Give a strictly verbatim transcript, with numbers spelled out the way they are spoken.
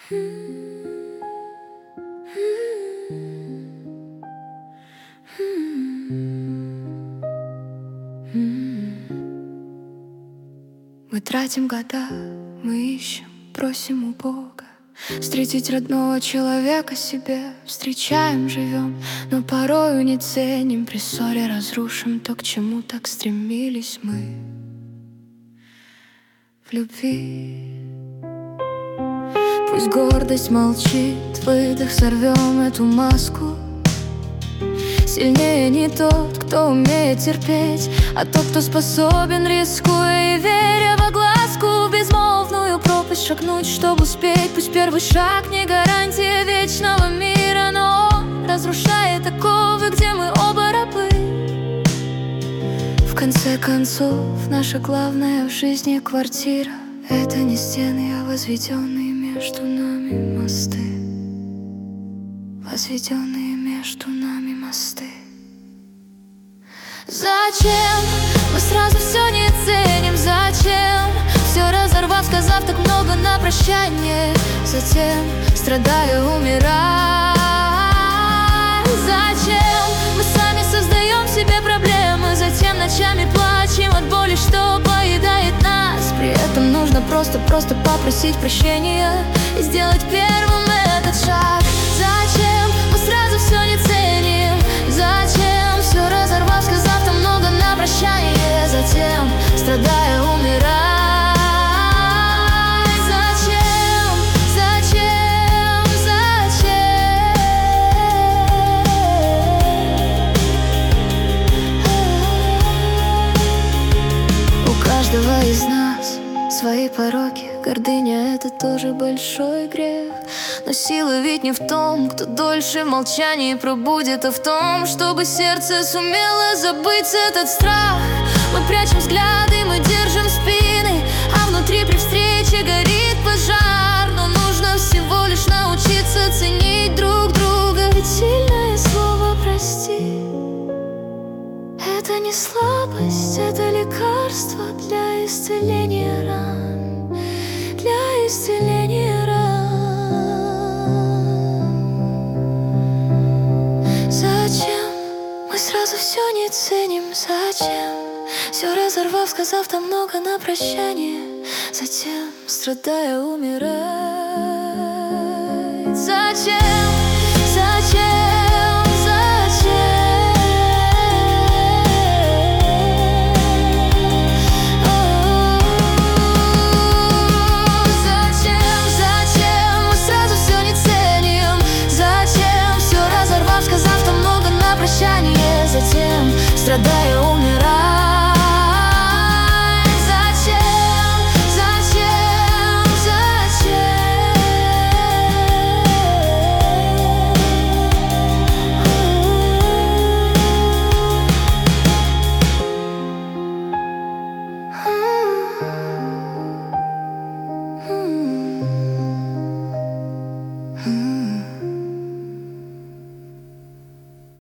Мы тратим года, мы ищем, просим у Бога встретить родного человека себе. Встречаем, живем, но порою не ценим. При ссоре разрушим то, к чему так стремились мы в любви. Пусть гордость молчит, выдох, сорвем эту маску. Сильнее не тот, кто умеет терпеть, а тот, кто способен, рискуя и веря во глазку, в безмолвную пропасть шагнуть, чтобы успеть. Пусть первый шаг не гарантия вечного мира, но он разрушает оковы, где мы оба рабы. В конце концов, наша главная в жизни квартира — это не стены, а возведенные между нами мосты. Возведенные между нами мосты. Зачем мы сразу все не ценим? Зачем, все разорвав, сказав так много на прощание, затем, страдая, умирать? Зачем мы сами создаем себе проблемы, затем ночами плачем от боли, что поедает нас? При этом нужно просто-просто попросить прощения и сделать первым этот шаг. Зачем мы сразу все не ценим? Зачем, все разорвав, сказав так много на прощание, затем, страдая, умирать? Зачем, зачем, зачем? У каждого из нас свои пороки. Гордыня — это тоже большой грех. Но сила ведь не в том, кто дольше в молчании пробудет, а в том, чтобы сердце сумело забыть этот страх. Мы прячем взгляды, мы держим спины, а внутри при встрече горит пожар. Но нужно всего лишь научиться ценить друг друга, ведь сильное слово «прости» — это не слабость, это лекарство для исцеления ран, для исцеления ран. Зачем мы сразу все не ценим? Зачем, все разорвав, сказав так много на прощание, затем, страдая, умирать? Зачем, зачем, зачем? Зачем, зачем мы сразу все не ценим? Зачем, все разорвав, сказав так много на прощание, затем, страдая,